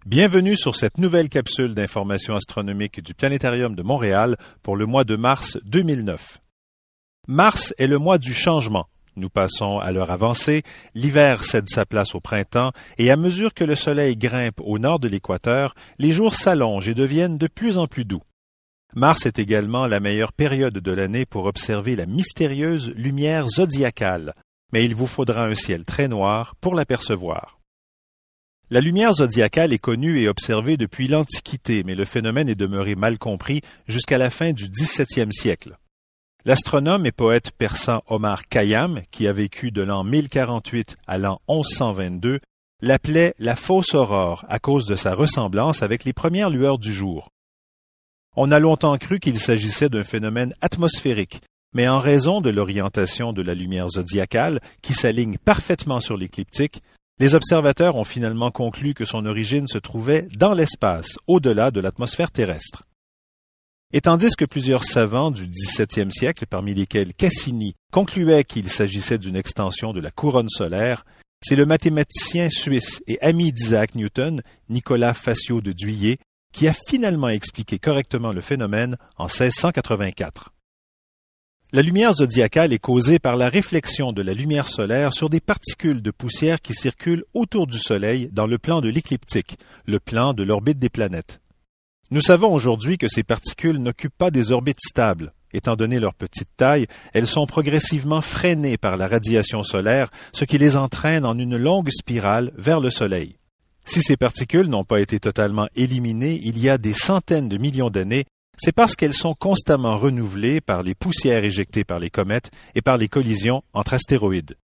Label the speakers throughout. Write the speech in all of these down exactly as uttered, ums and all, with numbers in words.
Speaker 1: Bienvenue sur cette nouvelle capsule d'information astronomique du Planétarium de Montréal pour le mois de mars deux mille neuf. Mars est le mois du changement. Nous passons à l'heure avancée, l'hiver cède sa place au printemps et à mesure que le soleil grimpe au nord de l'équateur, les jours s'allongent et deviennent de plus en plus doux. Mars est également la meilleure période de l'année pour observer la mystérieuse lumière zodiacale, mais il vous faudra un ciel très noir pour l'apercevoir. La lumière zodiacale est connue et observée depuis l'Antiquité, mais le phénomène est demeuré mal compris jusqu'à la fin du dix-septième siècle. L'astronome et poète persan Omar Khayyam, qui a vécu de l'an mille quarante-huit à l'an onze cent vingt-deux, l'appelait la fausse aurore à cause de sa ressemblance avec les premières lueurs du jour. On a longtemps cru qu'il s'agissait d'un phénomène atmosphérique, mais en raison de l'orientation de la lumière zodiacale, qui s'aligne parfaitement sur l'écliptique, les observateurs ont finalement conclu que son origine se trouvait dans l'espace, au-delà de l'atmosphère terrestre. Et tandis que plusieurs savants du dix-septième siècle, parmi lesquels Cassini, concluaient qu'il s'agissait d'une extension de la couronne solaire, c'est le mathématicien suisse et ami d'Isaac Newton, Nicolas Facio de Duillet, qui a finalement expliqué correctement le phénomène en seize cent quatre-vingt-quatre. La lumière zodiacale est causée par la réflexion de la lumière solaire sur des particules de poussière qui circulent autour du Soleil dans le plan de l'écliptique, le plan de l'orbite des planètes. Nous savons aujourd'hui que ces particules n'occupent pas des orbites stables. Étant donné leur petite taille, elles sont progressivement freinées par la radiation solaire, ce qui les entraîne en une longue spirale vers le Soleil. Si ces particules n'ont pas été totalement éliminées il y a des centaines de millions d'années, c'est parce qu'elles sont constamment renouvelées par les poussières éjectées par les comètes et par les collisions entre astéroïdes.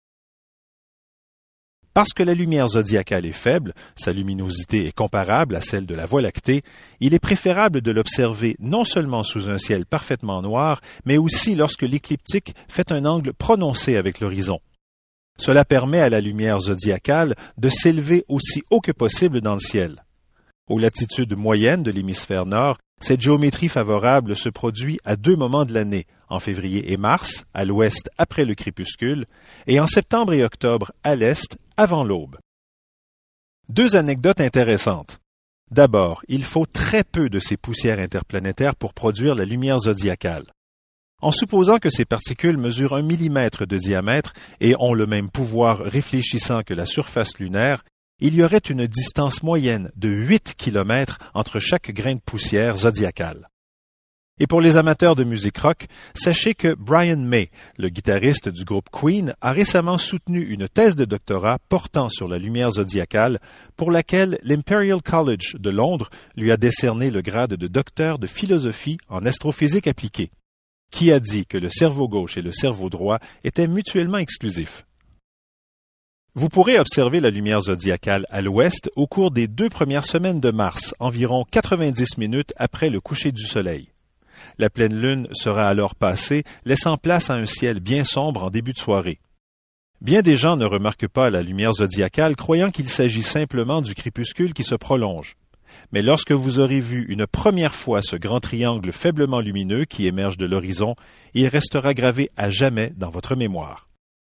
Speaker 1: Parce que la lumière zodiacale est faible, sa luminosité est comparable à celle de la Voie lactée, il est préférable de l'observer non seulement sous un ciel parfaitement noir, mais aussi lorsque l'écliptique fait un angle prononcé avec l'horizon. Cela permet à la lumière zodiacale de s'élever aussi haut que possible dans le ciel. Aux latitudes moyennes de l'hémisphère nord, cette géométrie favorable se produit à deux moments de l'année, en février et mars, à l'ouest après le crépuscule, et en septembre et octobre à l'est, avant l'aube. Deux anecdotes intéressantes. D'abord, il faut très peu de ces poussières interplanétaires pour produire la lumière zodiacale. En supposant que ces particules mesurent un millimètre de diamètre et ont le même pouvoir réfléchissant que la surface lunaire, il y aurait une distance moyenne de huit kilomètres entre chaque grain de poussière zodiacale. Et pour les amateurs de musique rock, sachez que Brian May, le guitariste du groupe Queen, a récemment soutenu une thèse de doctorat portant sur la lumière zodiacale pour laquelle l'Imperial College de Londres lui a décerné le grade de docteur de philosophie en astrophysique appliquée. Qui a dit que le cerveau gauche et le cerveau droit étaient mutuellement exclusifs? Vous pourrez observer la lumière zodiacale à l'ouest au cours des deux premières semaines de mars, environ quatre-vingt-dix minutes après le coucher du soleil. La pleine lune sera alors passée, laissant place à un ciel bien sombre en début de soirée. Bien des gens ne remarquent pas la lumière zodiacale, croyant qu'il s'agit simplement du crépuscule qui se prolonge. Mais lorsque vous aurez vu une première fois ce grand triangle faiblement lumineux qui émerge de l'horizon, il restera gravé à jamais dans votre mémoire.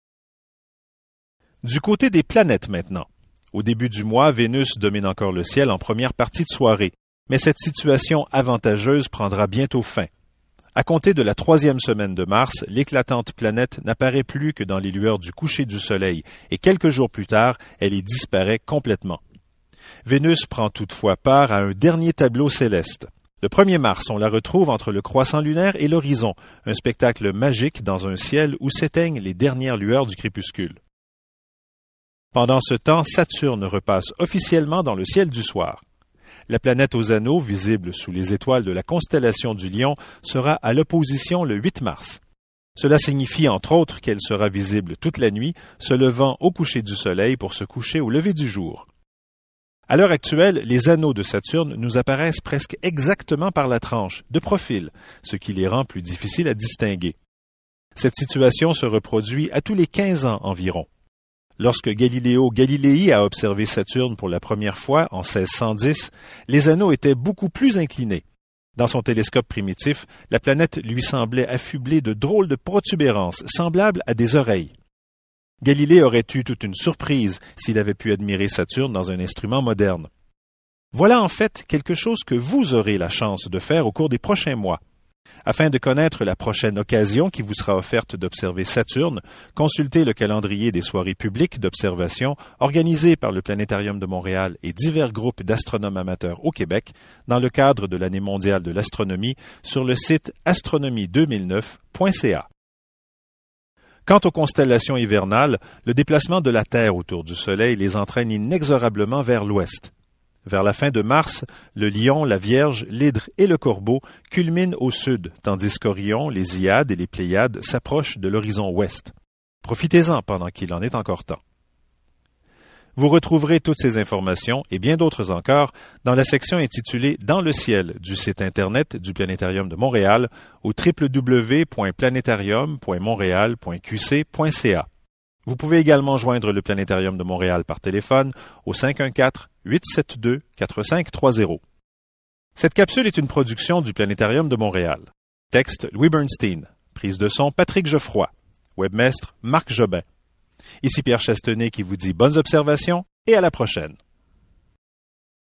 Speaker 1: Du côté des planètes maintenant. Au début du mois, Vénus domine encore le ciel en première partie de soirée, mais cette situation avantageuse prendra bientôt fin. À compter de la troisième semaine de mars, l'éclatante planète n'apparaît plus que dans les lueurs du coucher du soleil, et quelques jours plus tard, elle y disparaît complètement. Vénus prend toutefois part à un dernier tableau céleste. Le premier mars, on la retrouve entre le croissant lunaire et l'horizon, un spectacle magique dans un ciel où s'éteignent les dernières lueurs du crépuscule. Pendant ce temps, Saturne repasse officiellement dans le ciel du soir. La planète aux anneaux, visible sous les étoiles de la constellation du Lion, sera à l'opposition le huit mars. Cela signifie entre autres qu'elle sera visible toute la nuit, se levant au coucher du soleil pour se coucher au lever du jour. À l'heure actuelle, les anneaux de Saturne nous apparaissent presque exactement par la tranche, de profil, ce qui les rend plus difficiles à distinguer. Cette situation se reproduit à tous les quinze ans environ. Lorsque Galileo Galilei a observé Saturne pour la première fois en seize cent dix, les anneaux étaient beaucoup plus inclinés. Dans son télescope primitif, la planète lui semblait affublée de drôles de protubérances, semblables à des oreilles. Galilée aurait eu toute une surprise s'il avait pu admirer Saturne dans un instrument moderne. Voilà en fait quelque chose que vous aurez la chance de faire au cours des prochains mois. Afin de connaître la prochaine occasion qui vous sera offerte d'observer Saturne, consultez le calendrier des soirées publiques d'observation organisées par le Planétarium de Montréal et divers groupes d'astronomes amateurs au Québec dans le cadre de l'année mondiale de l'astronomie sur le site astronomie deux mille neuf point c a. Quant aux constellations hivernales, le déplacement de la Terre autour du Soleil les entraîne inexorablement vers l'ouest. Vers la fin de mars, le Lion, la Vierge, l'Hydre et le Corbeau culminent au sud, tandis qu'Orion, les Hyades et les Pléiades s'approchent de l'horizon ouest. Profitez-en pendant qu'il en est encore temps. Vous retrouverez toutes ces informations et bien d'autres encore dans la section intitulée « Dans le ciel » du site Internet du Planétarium de Montréal au w w w point planétarium point montréal point q c point c a. Vous pouvez également joindre le Planétarium de Montréal par téléphone au cinq un quatre, huit sept deux, quatre cinq trois zéro. Cette capsule est une production du Planétarium de Montréal. Texte Louis Bernstein. Prise de son Patrick Geoffroy. Webmestre Marc Jobin. Ici Pierre Chastenay qui vous dit bonnes observations et à la prochaine.